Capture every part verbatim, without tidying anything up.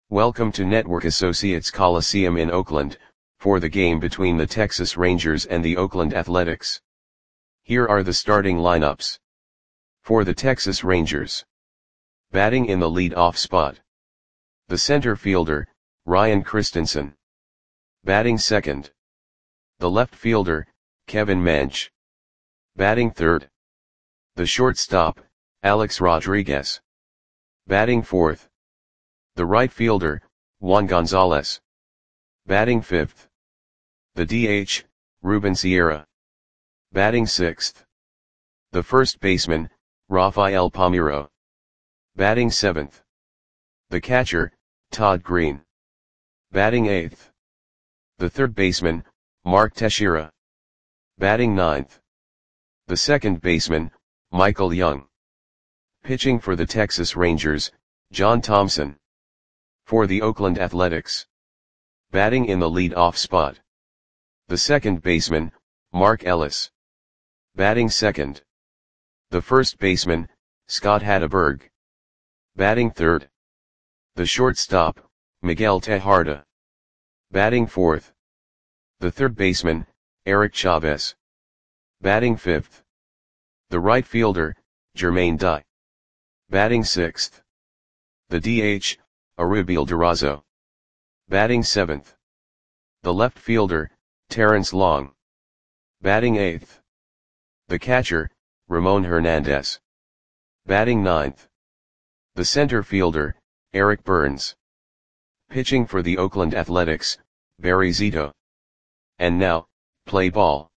Welcome to Network Associates Coliseum in Oakland, for the game between the Texas Rangers and the Oakland Athletics. Here are the starting lineups. For the Texas Rangers. Batting in the lead-off spot. The center fielder, Ryan Christensen. Batting second. The left fielder, Kevin Mench. Batting third. The shortstop, Alex Rodriguez. Batting fourth. The right fielder, Juan Gonzalez. Batting fifth. The D H, Ruben Sierra. Batting sixth. The first baseman, Rafael Palmeiro. Batting seventh. The catcher, Todd Green. Batting eighth. The third baseman, Mark Teixeira. Batting ninth. The second baseman, Michael Young. Pitching for the Texas Rangers, John Thompson. For the Oakland Athletics. Batting in the lead-off spot. The second baseman, Mark Ellis. Batting second. The first baseman, Scott Hatteberg. Batting third. The shortstop, Miguel Tejada. Batting fourth. The third baseman, Eric Chavez. Batting fifth. The right fielder, Jermaine Dye. Batting sixth. The D H, Arubiel Durazo. Batting seventh. The left fielder, Terrence Long. Batting eighth. The catcher, Ramon Hernandez. Batting ninth. The center fielder, Eric Burns. Pitching for the Oakland Athletics, Barry Zito. And now, play ball.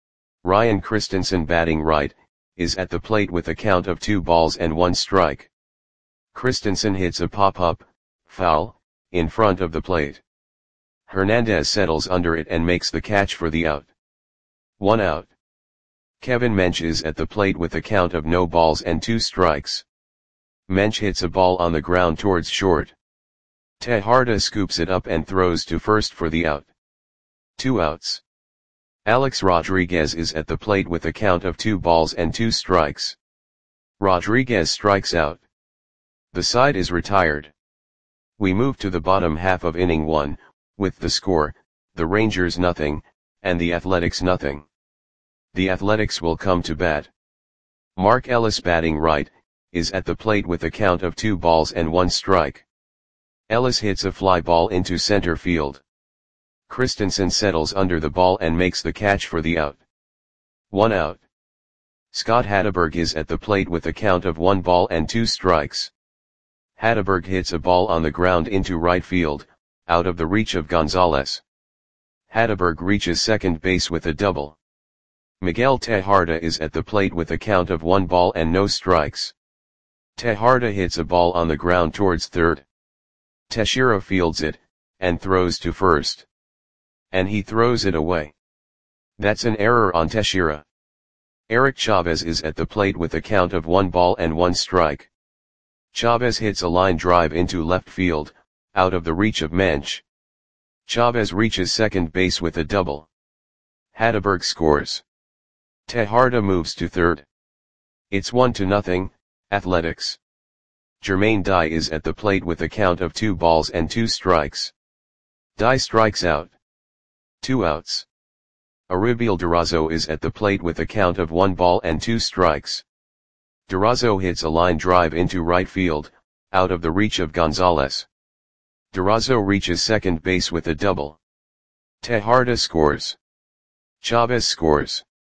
Ryan Christensen, batting right, is at the plate with a count of two balls and one strike. Christensen hits a pop-up, foul, in front of the plate. Hernandez settles under it and makes the catch for the out. One out. Kevin Mench is at the plate with a count of no balls and two strikes. Mench hits a ball on the ground towards short. Tejada scoops it up and throws to first for the out. Two outs. Alex Rodriguez is at the plate with a count of two balls and two strikes. Rodriguez strikes out. The side is retired. We move to the bottom half of inning one, with the score, the Rangers nothing, and the Athletics nothing. The Athletics will come to bat. Mark Ellis, batting right, is at the plate with a count of two balls and one strike. Ellis hits a fly ball into center field. Christensen settles under the ball and makes the catch for the out. One out. Scott Hatteberg is at the plate with a count of one ball and two strikes. Hatteberg hits a ball on the ground into right field, out of the reach of Gonzalez. Hatteberg reaches second base with a double. Miguel Tejada is at the plate with a count of one ball and no strikes. Tejada hits a ball on the ground towards third. Teixeira fields it, and throws to first. And he throws it away. That's an error on Teixeira. Eric Chavez is at the plate with a count of one ball and one strike. Chavez hits a line drive into left field, out of the reach of Mench. Chavez reaches second base with a double. Hatteberg scores. Tejada moves to third. It's one to nothing, Athletics. Jermaine Dye is at the plate with a count of two balls and two strikes. Dye strikes out. Two outs. Arubiel Durazo is at the plate with a count of one ball and two strikes. Durazo hits a line drive into right field, out of the reach of Gonzalez. Durazo reaches second base with a double. Tejada scores. Chavez scores.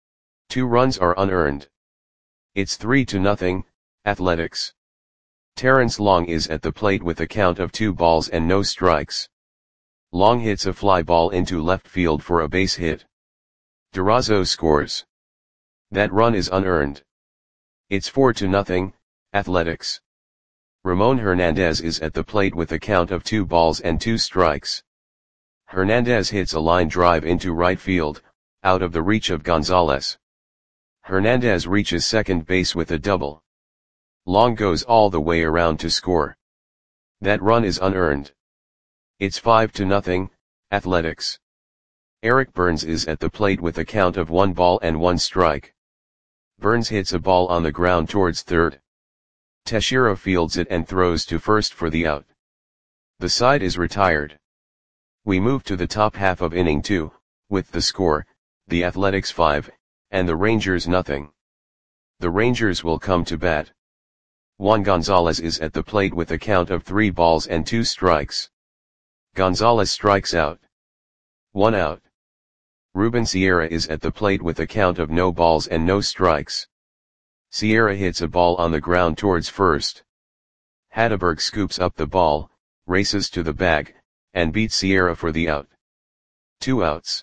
Two runs are unearned. It's three to nothing, Athletics. Terrence Long is at the plate with a count of two balls and no strikes. Long hits a fly ball into left field for a base hit. Durazo scores. That run is unearned. It's four to nothing, Athletics. Ramon Hernandez is at the plate with a count of two balls and two strikes. Hernandez hits a line drive into right field, out of the reach of Gonzalez. Hernandez reaches second base with a double. Long goes all the way around to score. That run is unearned. It's five to nothing, Athletics. Eric Burns is at the plate with a count of one ball and one strike. Burns hits a ball on the ground towards third. Teixeira fields it and throws to first for the out. The side is retired. We move to the top half of inning two, with the score, the Athletics five, and the Rangers nothing. The Rangers will come to bat. Juan Gonzalez is at the plate with a count of three balls and two strikes. Gonzalez strikes out. One out. Ruben Sierra is at the plate with a count of no balls and no strikes. Sierra hits a ball on the ground towards first. Hatteberg scoops up the ball, races to the bag, and beats Sierra for the out. Two outs.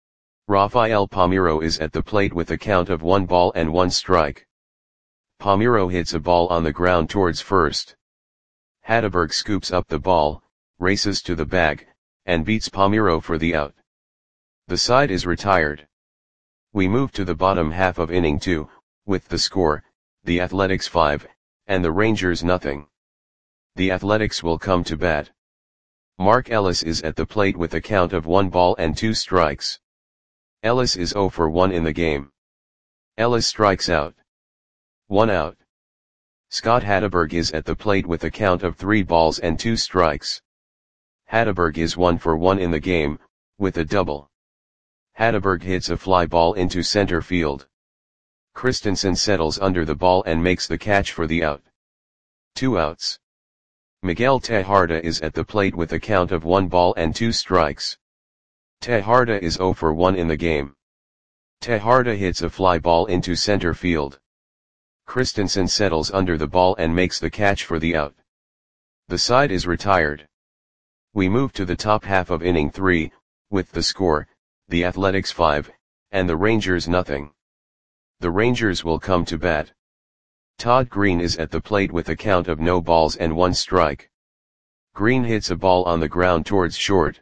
Rafael Palmeiro is at the plate with a count of one ball and one strike. Palmeiro hits a ball on the ground towards first. Hatteberg scoops up the ball, races to the bag, and beats Palmeiro for the out. The side is retired. We move to the bottom half of inning two, with the score, the Athletics five, and the Rangers nothing. The Athletics will come to bat. Mark Ellis is at the plate with a count of one ball and two strikes. Ellis is zero for one in the game. Ellis strikes out. One out. Scott Hatteberg is at the plate with a count of three balls and two strikes. Hatteberg is one for one in the game, with a double. Hatteberg hits a fly ball into center field. Christensen settles under the ball and makes the catch for the out. Two outs. Miguel Tejada is at the plate with a count of one ball and two strikes. Tejada is zero for one in the game. Tejada hits a fly ball into center field. Christensen settles under the ball and makes the catch for the out. The side is retired. We move to the top half of inning three, with the score, the Athletics five, and the Rangers nothing. The Rangers will come to bat. Todd Green is at the plate with a count of no balls and one strike. Green hits a ball on the ground towards short.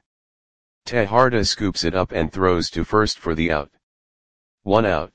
Tejada scoops it up and throws to first for the out. One out.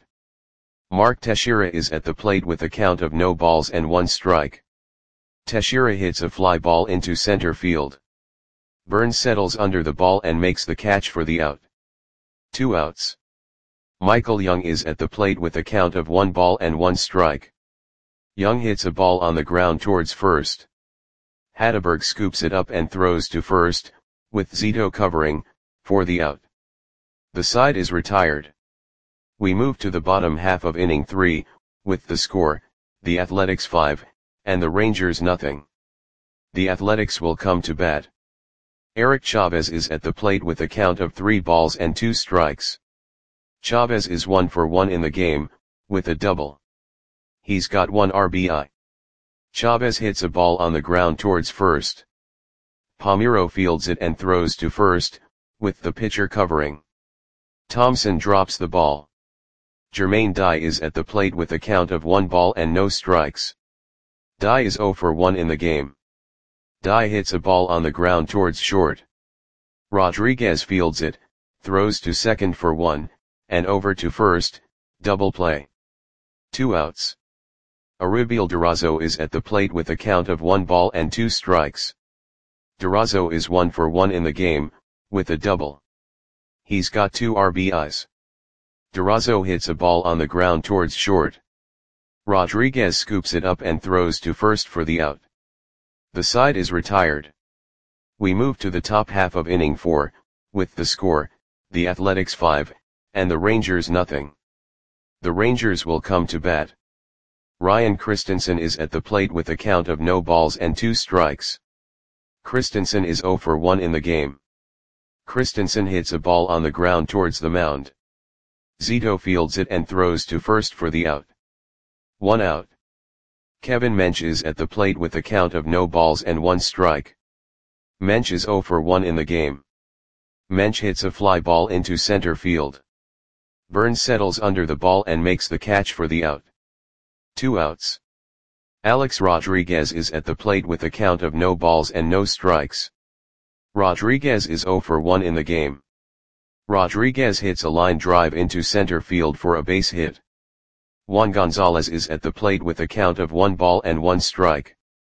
Mark Teixeira is at the plate with a count of no balls and one strike. Teixeira hits a fly ball into center field. Burns settles under the ball and makes the catch for the out. Two outs. Michael Young is at the plate with a count of one ball and one strike. Young hits a ball on the ground towards first. Hatteberg scoops it up and throws to first, with Zito covering, for the out. The side is retired. We move to the bottom half of inning three, with the score, the Athletics five, and the Rangers nothing. The Athletics will come to bat. Eric Chavez is at the plate with a count of three balls and two strikes. Chavez is one for one in the game, with a double. He's got one R B I. Chavez hits a ball on the ground towards first. Palmeiro fields it and throws to first, with the pitcher covering. Thompson drops the ball. Jermaine Dye is at the plate with a count of one ball and no strikes. Dye is zero for one in the game. Dye hits a ball on the ground towards short. Rodriguez fields it, throws to second for one, and over to first, double play. Two outs. Arubiel Durazo is at the plate with a count of one ball and two strikes. Durazo is one for one in the game, with a double. He's got two R B Is. Durazo hits a ball on the ground towards short. Rodriguez scoops it up and throws to first for the out. The side is retired. We move to the top half of inning four, with the score, the Athletics five, and the Rangers nothing. The Rangers will come to bat. Ryan Christensen is at the plate with a count of no balls and two strikes. Christensen is zero for one in the game. Christensen hits a ball on the ground towards the mound. Zito fields it and throws to first for the out. One out. Kevin Mench is at the plate with a count of no balls and one strike. Mench is zero for one in the game. Mench hits a fly ball into center field. Burns settles under the ball and makes the catch for the out. Two outs. Alex Rodriguez is at the plate with a count of no balls and no strikes. Rodriguez is zero for one in the game. Rodriguez hits a line drive into center field for a base hit. Juan Gonzalez is at the plate with a count of one ball and one strike.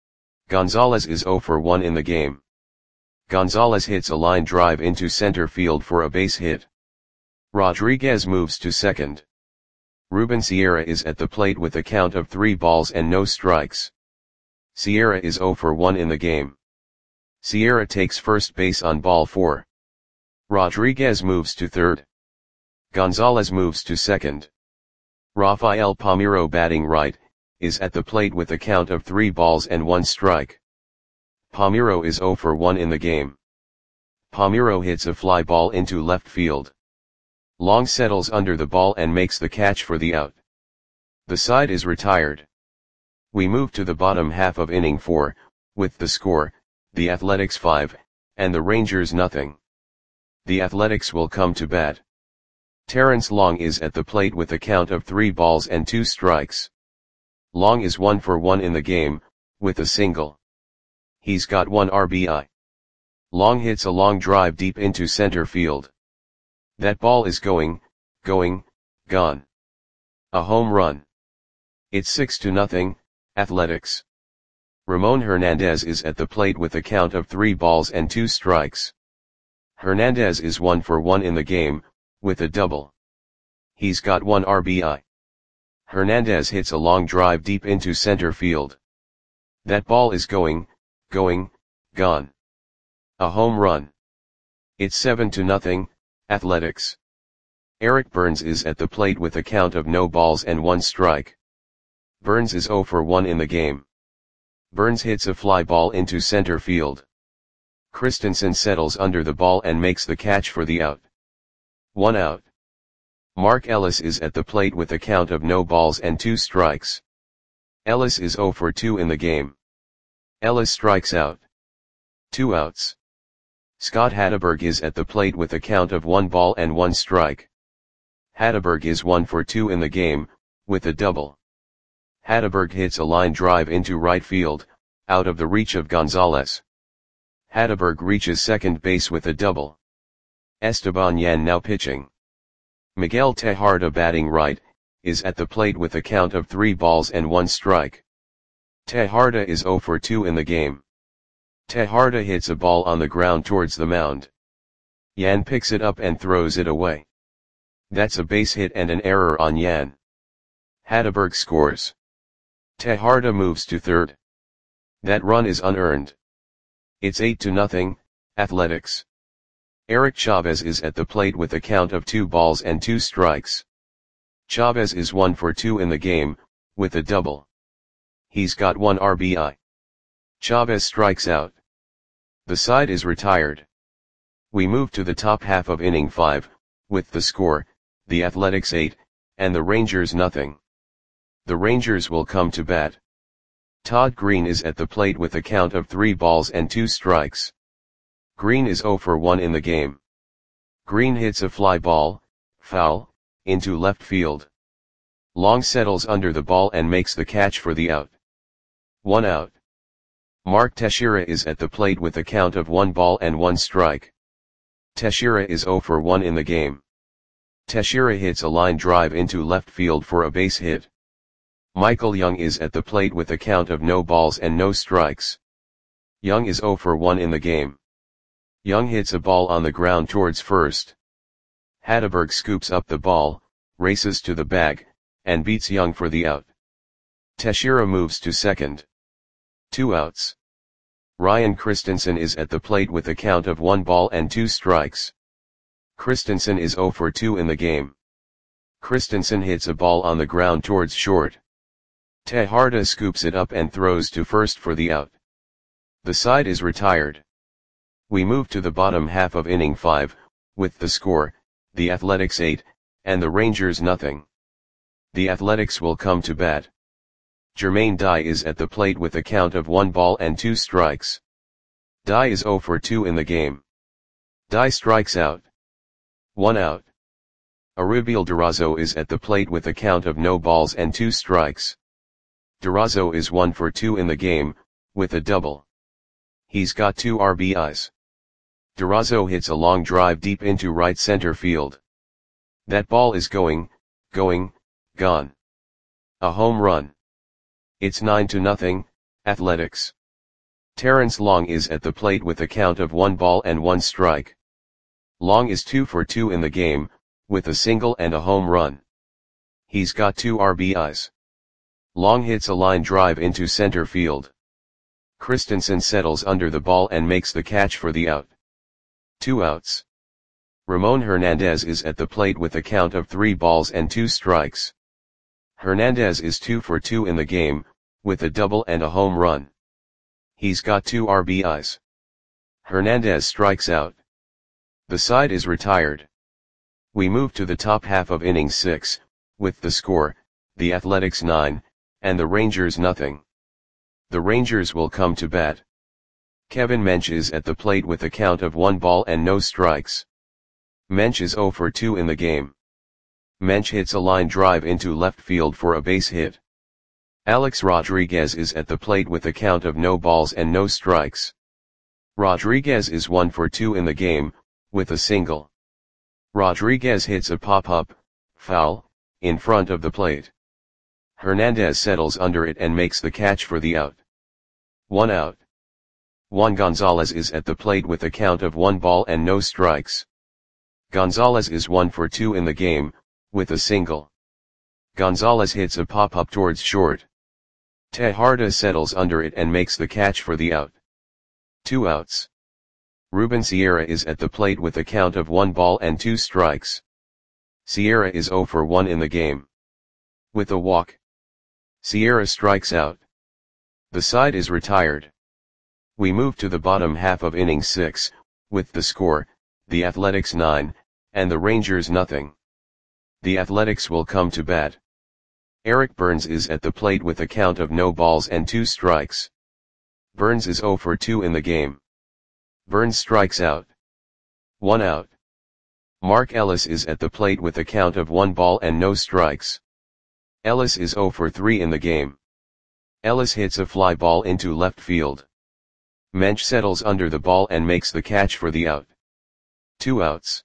Gonzalez is zero for one in the game. Gonzalez hits a line drive into center field for a base hit. Rodriguez moves to second. Ruben Sierra is at the plate with a count of three balls and no strikes. Sierra is zero for one in the game. Sierra takes first base on ball four. Rodriguez moves to third. Gonzalez moves to second. Rafael Palmeiro, batting right, is at the plate with a count of three balls and one strike. Palmeiro is zero for one in the game. Palmeiro hits a fly ball into left field. Long settles under the ball and makes the catch for the out. The side is retired. We move to the bottom half of inning four, with the score, the Athletics five, and the Rangers nothing. The Athletics will come to bat. Terrence Long is at the plate with a count of three balls and two strikes. Long is one for one in the game, with a single. He's got one R B I. Long hits a long drive deep into center field. That ball is going, going, gone. A home run. It's six to nothing, Athletics. Ramon Hernandez is at the plate with a count of three balls and two strikes. Hernandez is one for one in the game, with a double. He's got one R B I. Hernandez hits a long drive deep into center field. That ball is going, going, gone. A home run. It's seven to nothing, Athletics. Eric Burns is at the plate with a count of no balls and one strike. Burns is zero for one in the game. Burns hits a fly ball into center field. Christensen settles under the ball and makes the catch for the out. One out. Mark Ellis is at the plate with a count of no balls and two strikes. Ellis is zero for two in the game. Ellis strikes out. Two outs. Scott Hatteberg is at the plate with a count of one ball and one strike. Hatteberg is one for two in the game, with a double. Hatteberg hits a line drive into right field, out of the reach of Gonzalez. Hatteberg reaches second base with a double. Esteban Yan now pitching. Miguel Tejada, batting right, is at the plate with a count of three balls and one strike. Tejada is zero for two in the game. Tejada hits a ball on the ground towards the mound. Yan picks it up and throws it away. That's a base hit and an error on Yan. Hatteberg scores. Tejada moves to third. That run is unearned. It's eight to nothing, Athletics. Eric Chavez is at the plate with a count of two balls and two strikes. Chavez is one for two in the game, with a double. He's got one R B I. Chavez strikes out. The side is retired. We move to the top half of inning five, with the score, the Athletics eight, and the Rangers nothing. The Rangers will come to bat. Todd Green is at the plate with a count of three balls and two strikes. Green is zero for one in the game. Green hits a fly ball, foul, into left field. Long settles under the ball and makes the catch for the out. One out. Mark Teixeira is at the plate with a count of one ball and one strike. Teixeira is zero for one in the game. Teixeira hits a line drive into left field for a base hit. Michael Young is at the plate with a count of no balls and no strikes. Young is zero for one in the game. Young hits a ball on the ground towards first. Hatteberg scoops up the ball, races to the bag, and beats Young for the out. Teixeira moves to second. Two outs. Ryan Christensen is at the plate with a count of one ball and two strikes. Christensen is zero for two in the game. Christensen hits a ball on the ground towards short. Tejada scoops it up and throws to first for the out. The side is retired. We move to the bottom half of inning five, with the score, the Athletics eight, and the Rangers nothing. The Athletics will come to bat. Jermaine Dye is at the plate with a count of one ball and two strikes. Dye is zero for two in the game. Dye strikes out. One out. Arubiel Durazo is at the plate with a count of no balls and two strikes. Durazo is one for two in the game, with a double. He's got two R B Is. Durazo hits a long drive deep into right center field. That ball is going, going, gone. A home run. It's nine to nothing, Athletics. Terrence Long is at the plate with a count of one ball and one strike. Long is two for two in the game, with a single and a home run. He's got two R B Is. Long hits a line drive into center field. Christensen settles under the ball and makes the catch for the out. Two outs. Ramon Hernandez is at the plate with a count of three balls and two strikes. Hernandez is two for two in the game, with a double and a home run. He's got two R B Is. Hernandez strikes out. The side is retired. We move to the top half of inning six, with the score, the Athletics nine, and the Rangers nothing. The Rangers will come to bat. Kevin Mench is at the plate with a count of one ball and no strikes. Mench is zero for two in the game. Mench hits a line drive into left field for a base hit. Alex Rodriguez is at the plate with a count of no balls and no strikes. Rodriguez is one for two in the game, with a single. Rodriguez hits a pop-up, foul, in front of the plate. Hernandez settles under it and makes the catch for the out. One out. Juan Gonzalez is at the plate with a count of one ball and no strikes. Gonzalez is one for two in the game, with a single. Gonzalez hits a pop-up towards short. Tejada settles under it and makes the catch for the out. Two outs. Ruben Sierra is at the plate with a count of one ball and two strikes. Sierra is zero for one in the game. With a walk. Sierra strikes out. The side is retired. We move to the bottom half of inning six, with the score, the Athletics nine, and the Rangers nothing. The Athletics will come to bat. Eric Burns is at the plate with a count of no balls and two strikes. Burns is zero for two in the game. Burns strikes out. One out. Mark Ellis is at the plate with a count of one ball and no strikes. Ellis is zero for three in the game. Ellis hits a fly ball into left field. Mench settles under the ball and makes the catch for the out. Two outs.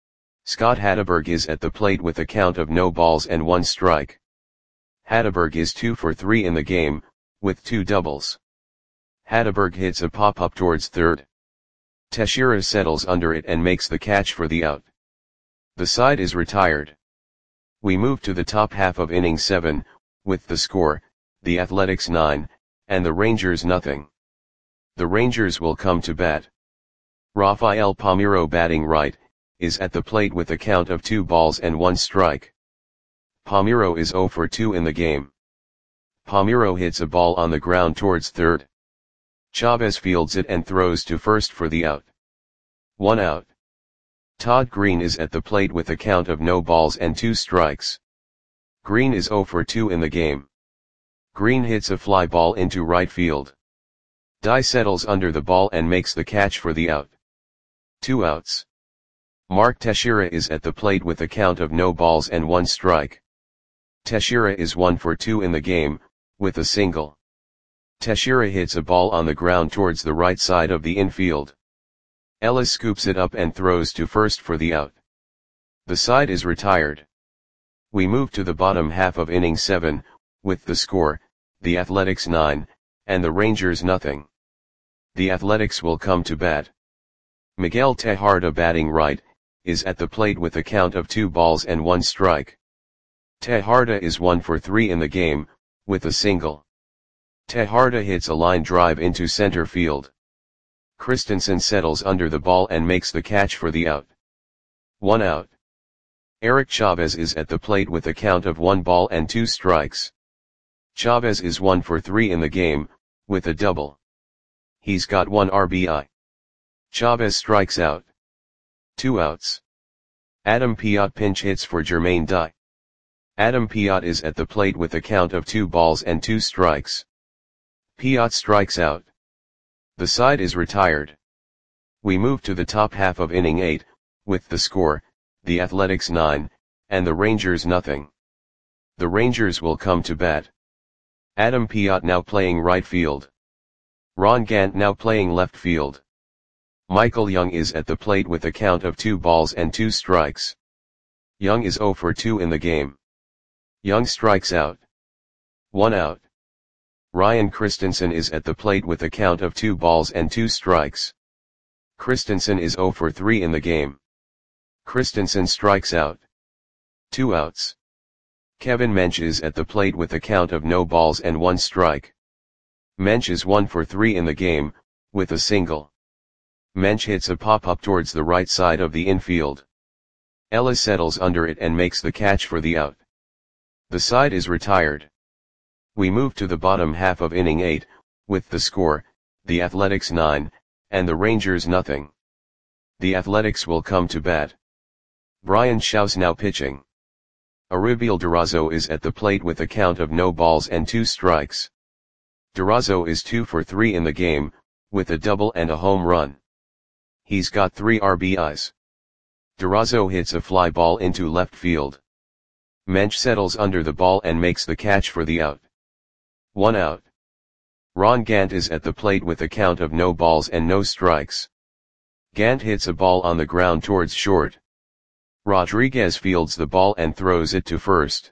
Scott Hatteberg is at the plate with a count of no balls and one strike. Hatteberg is two for three in the game, with two doubles. Hatteberg hits a pop-up towards third. Teixeira settles under it and makes the catch for the out. The side is retired. We move to the top half of inning seven, with the score, the Athletics nine, and the Rangers nothing. The Rangers will come to bat. Rafael Palmeiro, batting right, is at the plate with a count of two balls and one strike. Palmeiro is zero for two in the game. Palmeiro hits a ball on the ground towards third. Chavez fields it and throws to first for the out. One out. Todd Green is at the plate with a count of no balls and two strikes. Green is zero for two in the game. Green hits a fly ball into right field. Dye settles under the ball and makes the catch for the out. Two outs. Mark Teixeira is at the plate with a count of no balls and one strike. Teixeira is one for two in the game, with a single. Teixeira hits a ball on the ground towards the right side of the infield. Ellis scoops it up and throws to first for the out. The side is retired. We move to the bottom half of inning seven, with the score, the Athletics nine, and the Rangers nothing. The Athletics will come to bat. Miguel Tejada, batting right, is at the plate with a count of two balls and one strike. Tejada is one for three in the game, with a single. Tejada hits a line drive into center field. Christensen settles under the ball and makes the catch for the out. One out. Eric Chavez is at the plate with a count of one ball and two strikes. Chavez is one for three in the game, with a double. He's got one R B I. Chavez strikes out. Two outs. Adam Piot pinch hits for Jermaine Dye. Adam Piot is at the plate with a count of two balls and two strikes. Piot strikes out. The side is retired. We move to the top half of inning eight, with the score, the Athletics nine, and the Rangers nothing. The Rangers will come to bat. Adam Piot now playing right field. Ron Gant now playing left field. Michael Young is at the plate with a count of two balls and two strikes. Young is zero for two in the game. Young strikes out. One out. Ryan Christensen is at the plate with a count of two balls and two strikes. Christensen is zero for three in the game. Christensen strikes out. Two outs. Kevin Mench is at the plate with a count of no balls and one strike. Mensch is one for three in the game, with a single. Mensch hits a pop-up towards the right side of the infield. Ellis settles under it and makes the catch for the out. The side is retired. We move to the bottom half of inning eight, with the score, the Athletics nine, and the Rangers nothing. The Athletics will come to bat. Brian Shaw's now pitching. Auribeil Durazo is at the plate with a count of no balls and two strikes. Durazo is two for three in the game, with a double and a home run. He's got three R B Is. Durazo hits a fly ball into left field. Mensch settles under the ball and makes the catch for the out. One out. Ron Gant is at the plate with a count of no balls and no strikes. Gant hits a ball on the ground towards short. Rodriguez fields the ball and throws it to first.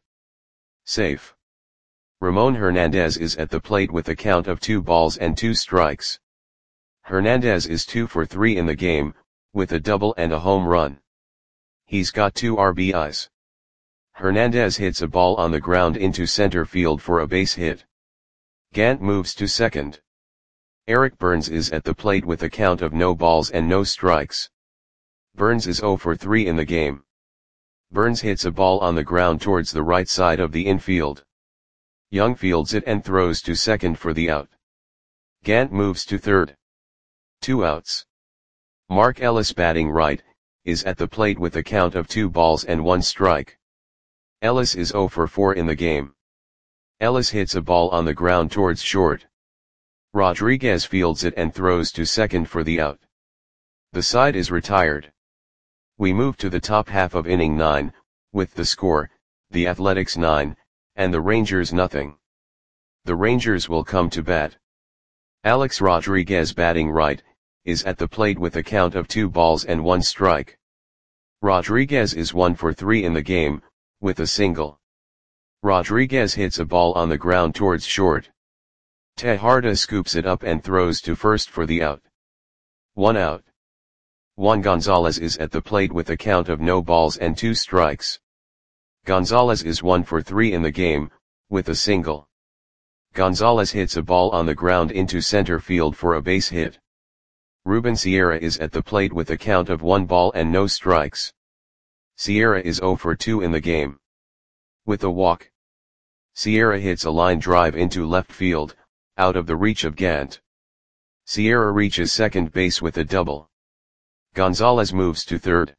Safe. Ramon Hernandez is at the plate with a count of two balls and two strikes. Hernandez is two for three in the game, with a double and a home run. He's got two R B Is. Hernandez hits a ball on the ground into center field for a base hit. Gant moves to second. Eric Burns is at the plate with a count of no balls and no strikes. Burns is zero for three in the game. Burns hits a ball on the ground towards the right side of the infield. Young fields it and throws to second for the out. Gant moves to third. Two outs. Mark Ellis, batting right, is at the plate with a count of two balls and one strike. Ellis is zero for four in the game. Ellis hits a ball on the ground towards short. Rodriguez fields it and throws to second for the out. The side is retired. We move to the top half of inning nine, with the score, the Athletics nine, and the Rangers nothing. The Rangers will come to bat. Alex Rodriguez, batting right, is at the plate with a count of two balls and one strike. Rodriguez is one for three in the game, with a single. Rodriguez hits a ball on the ground towards short. Tejarda scoops it up and throws to first for the out. One out. Juan Gonzalez is at the plate with a count of no balls and two strikes. Gonzalez is one for three in the game, with a single. Gonzalez hits a ball on the ground into center field for a base hit. Ruben Sierra is at the plate with a count of one ball and no strikes. Sierra is zero for two in the game. With a walk. Sierra hits a line drive into left field, out of the reach of Gant. Sierra reaches second base with a double. Gonzalez moves to third.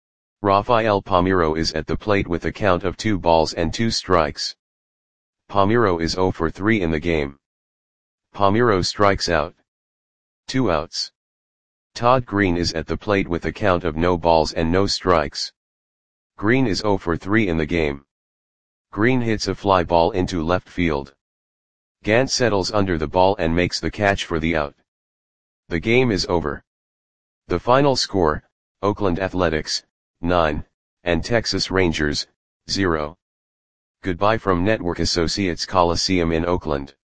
Rafael Palmeiro is at the plate with a count of two balls and two strikes. Palmeiro is zero for three in the game. Palmeiro strikes out. Two outs. Todd Green is at the plate with a count of no balls and no strikes. Green is zero for three in the game. Green hits a fly ball into left field. Gant settles under the ball and makes the catch for the out. The game is over. The final score, Oakland Athletics, nine, and Texas Rangers, zero. Goodbye from Network Associates Coliseum in Oakland.